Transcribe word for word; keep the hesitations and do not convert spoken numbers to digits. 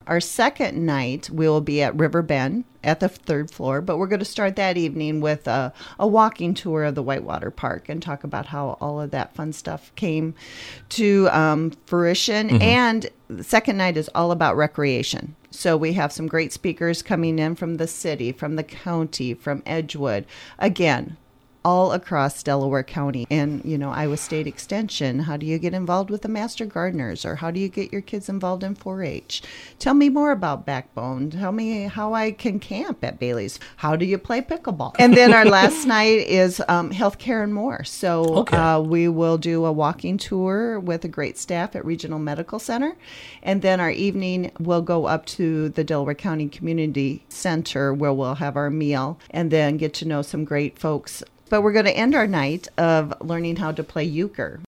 Our second night, we will be at River Bend at the third floor, but we're going to start that evening with a, a walking tour of the Whitewater Park and talk about how all of that fun stuff came to um, fruition. Mm-hmm. And the second night is all about recreation. So we have some great speakers coming in from the city, from the county, from Edgewood. Again, all across Delaware County and, you know, Iowa State Extension. How do you get involved with the Master Gardeners, or how do you get your kids involved in four H? Tell me more about Backbone. Tell me how I can camp at Bailey's. How do you play pickleball? And then our last night is um, healthcare and more. So okay. uh, we will do a walking tour with a great staff at Regional Medical Center. And then our evening will go up to the Delaware County Community Center where we'll have our meal and then get to know some great folks. But we're going to end our night of learning how to play euchre.